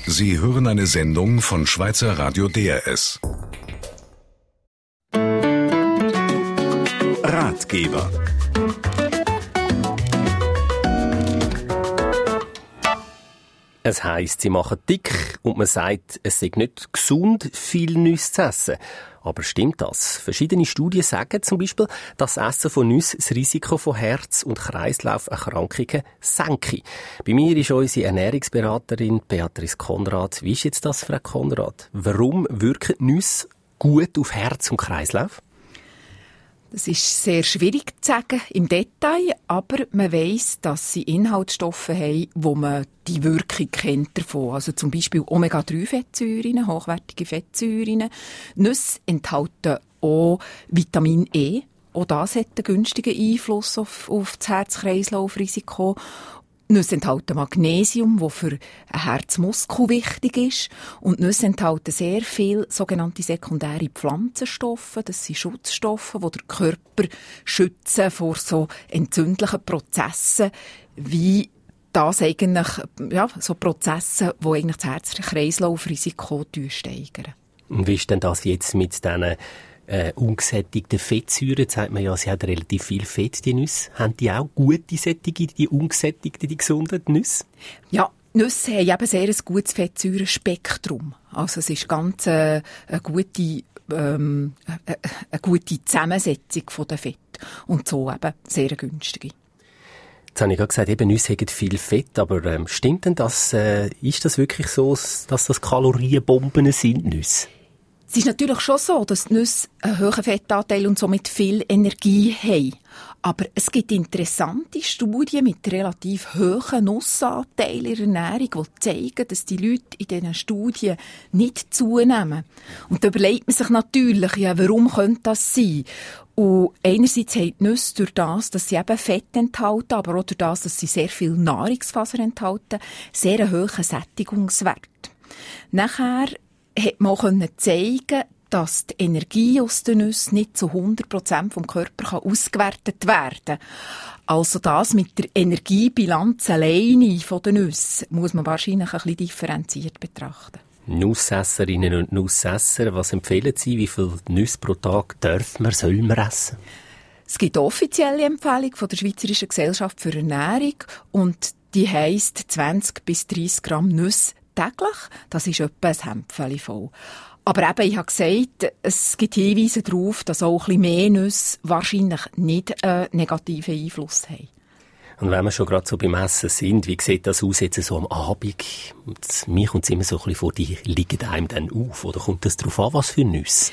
Sie hören eine Sendung von Schweizer Radio DRS. Ratgeber. Es heisst, sie machen dick und man sagt, es sei nicht gesund, viel Nüsse zu essen. Aber stimmt das? Verschiedene Studien sagen zum Beispiel, dass das Essen von Nüssen das Risiko von Herz- und Kreislauferkrankungen senke. Bei mir ist unsere Ernährungsberaterin Beatrice Konrad. Wie ist jetzt das, Frau Konrad? Warum wirken Nüsse gut auf Herz und Kreislauf? Das ist sehr schwierig zu sagen im Detail, aber man weiss, dass sie Inhaltsstoffe haben, wo man die Wirkung kennt davon. Also zum Beispiel Omega-3-Fettsäuren, hochwertige Fettsäuren. Nüsse enthalten auch Vitamin E. Auch das hat einen günstigen Einfluss auf das Herz-Kreislauf-Risiko. Nüsse enthalten Magnesium, das für ein Herzmuskel wichtig ist. Und Nüsse enthalten sehr viele sogenannte sekundäre Pflanzenstoffe. Das sind Schutzstoffe, die den Körper schützen vor so entzündlichen Prozessen, wie das eigentlich, ja, so Prozesse, die eigentlich das Herz-Kreislauf-Risiko steigern. Und wie ist denn das jetzt mit diesen ungesättigten Fettsäuren? Jetzt sagt man ja, sie haben relativ viel Fett, die Nüsse. Haben die auch gute Sättige, die ungesättigten, die gesunden Nüsse? Ja, Nüsse haben eben sehr ein gutes Fettsäurenspektrum. Also es ist ganz eine gute Zusammensetzung der Fette. Und so eben sehr günstige. Jetzt habe ich gerade gesagt, eben Nüsse haben viel Fett, aber stimmt denn das? Ist das wirklich so, dass das Kalorienbomben sind, Nüsse? Es ist natürlich schon so, dass die Nüsse einen hohen Fettanteil und somit viel Energie haben. Aber es gibt interessante Studien mit relativ hohen Nussanteilen in der Ernährung, die zeigen, dass die Leute in diesen Studien nicht zunehmen. Und da überlegt man sich natürlich, ja, warum könnte das sein? Und einerseits haben die Nüsse durch das, dass sie eben Fett enthalten, aber auch durch das, dass sie sehr viel Nahrungsfaser enthalten, sehr einen hohen Sättigungswert. Nachher hat man auch zeigen, dass die Energie aus den Nüssen nicht zu 100% vom Körper ausgewertet werden kann. Also das mit der Energiebilanz alleine von den Nüssen muss man wahrscheinlich ein bisschen differenziert betrachten. Nussesserinnen und Nussesser, was empfehlen Sie? Wie viel Nüsse pro Tag soll man essen? Es gibt eine offizielle Empfehlung von der Schweizerischen Gesellschaft für Ernährung und die heisst 20 bis 30 Gramm Nüsse täglich. Das ist etwa ein Hämpfchen voll. Aber eben, ich habe gesagt, es gibt Hinweise darauf, dass auch ein bisschen mehr Nüsse wahrscheinlich nicht einen negativen Einfluss haben. Und wenn wir schon gerade so beim Essen sind, wie sieht das aus jetzt so am Abend? Und mir kommt es immer so ein bisschen vor, die liegen einem dann auf. Oder kommt das darauf an, was für Nüsse?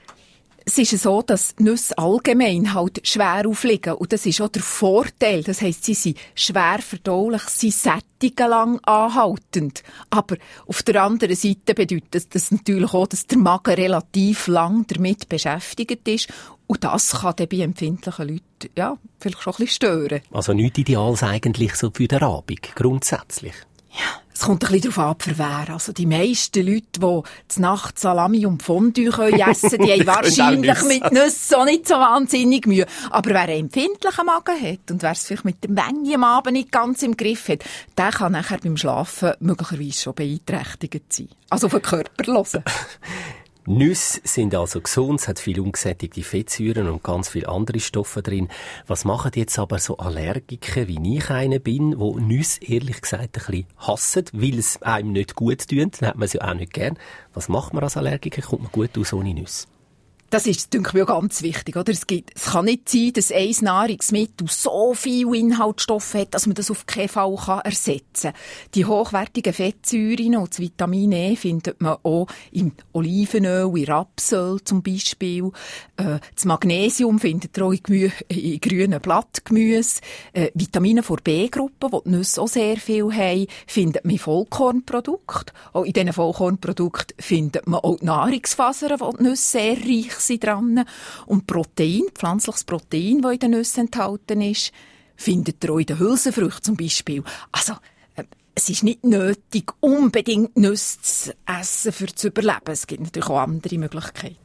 Es ist so, dass Nüsse allgemein halt schwer aufliegen. Und das ist auch der Vorteil. Das heisst, sie sind schwer verdaulich, sie sättigen lang anhaltend. Aber auf der anderen Seite bedeutet das natürlich auch, dass der Magen relativ lang damit beschäftigt ist. Und das kann dann bei empfindlichen Leuten, ja, vielleicht schon ein bisschen stören. Also nichts Ideales eigentlich so für den Abend, grundsätzlich? Ja, es kommt ein bisschen darauf an, für wer. Also die meisten Leute, die zur Nacht Salami und Fondue essen können, die haben wahrscheinlich mit Nüssen auch nicht so wahnsinnig Mühe. Aber wer einen empfindlichen Magen hat und wer es vielleicht mit der Menge am Abend nicht ganz im Griff hat, der kann nachher beim Schlafen möglicherweise schon beeinträchtigt sein. Also auf den Körper hören. Nüsse sind also gesund, es hat viele ungesättigte Fettsäuren und ganz viele andere Stoffe drin. Was machen jetzt aber so Allergiker, wie ich einer bin, wo Nüsse ehrlich gesagt ein bisschen hassen, weil es einem nicht gut tut, dann hat man sie auch nicht gern. Was macht man als Allergiker? Kommt man gut aus ohne Nüsse? Das ist, denke ich, mir ganz wichtig, oder? Es kann nicht sein, dass ein Nahrungsmittel so viele Inhaltsstoffe hat, dass man das auf keinen Fall ersetzen kann. Die hochwertigen Fettsäuren und das Vitamin E findet man auch im Olivenöl, in Rapsöl zum Beispiel. Das Magnesium findet man auch in grünen Blattgemüse. Vitamine von B-Gruppe, die Nüsse auch sehr viel haben, findet man in Vollkornprodukten. Auch in diesen Vollkornprodukten findet man auch die Nahrungsfasern, die Nüsse sehr reich sind dran. Und Protein, pflanzliches Protein, das in den Nüssen enthalten ist, findet ihr auch in den Hülsenfrüchten zum Beispiel. Also, es ist nicht nötig, unbedingt Nüsse zu essen, um zu überleben. Es gibt natürlich auch andere Möglichkeiten.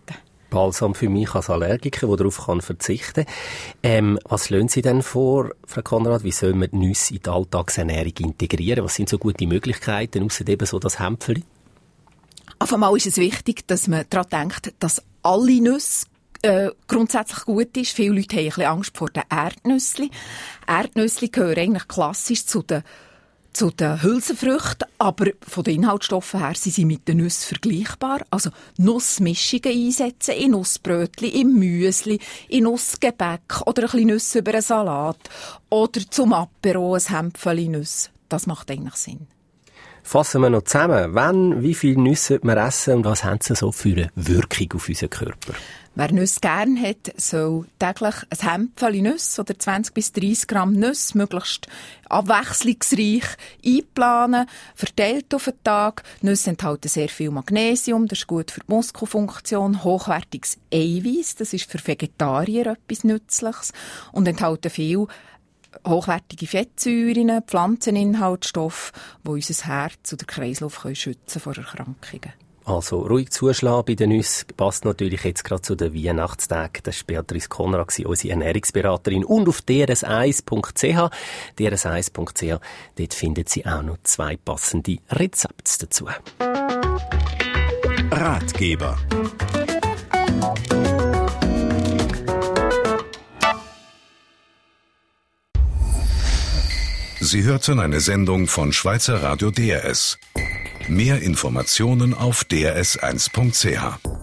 Balsam für mich als Allergiker, der darauf verzichten kann. Was schlagen Sie denn vor, Frau Konrad? Wie soll man die Nüsse in die Alltagsernährung integrieren? Was sind so gute Möglichkeiten, ausser eben so das Hämpfeli? Auf einmal ist es wichtig, dass man daran denkt, dass alle Nüsse grundsätzlich gut ist. Viele Leute haben ein bisschen Angst vor den Erdnüssli. Erdnüssli gehören eigentlich klassisch zu den Hülsenfrüchten, aber von den Inhaltsstoffen her sind sie mit den Nüssen vergleichbar. Also Nussmischungen einsetzen in Nussbrötchen, in Müsli, in Nussgebäck oder ein bisschen Nüsse über einen Salat oder zum Apero ein Hämpfeli Nüsse. Das macht eigentlich Sinn. Fassen wir noch zusammen. Wie viele Nüsse sollte man essen und was haben sie so für eine Wirkung auf unseren Körper? Wer Nüsse gerne hat, soll täglich ein Hämpfeli Nüsse oder 20 bis 30 Gramm Nüsse möglichst abwechslungsreich einplanen, verteilt auf den Tag. Nüsse enthalten sehr viel Magnesium, das ist gut für die Muskelfunktion, hochwertiges Eiweiß, das ist für Vegetarier etwas Nützliches und enthalten viel hochwertige Fettsäuren, Pflanzeninhaltsstoffe, die unser Herz oder Kreislauf schützen vor Erkrankungen. Also ruhig zuschlagen bei den Nüssen. Passt natürlich jetzt gerade zu den Weihnachtstagen. Das war Beatrice Konrad, unsere Ernährungsberaterin. Und auf drs1.ch, drs1.ch, dort finden Sie auch noch 2 passende Rezepte dazu. Ratgeber. Sie hörten eine Sendung von Schweizer Radio DRS. Mehr Informationen auf drs1.ch.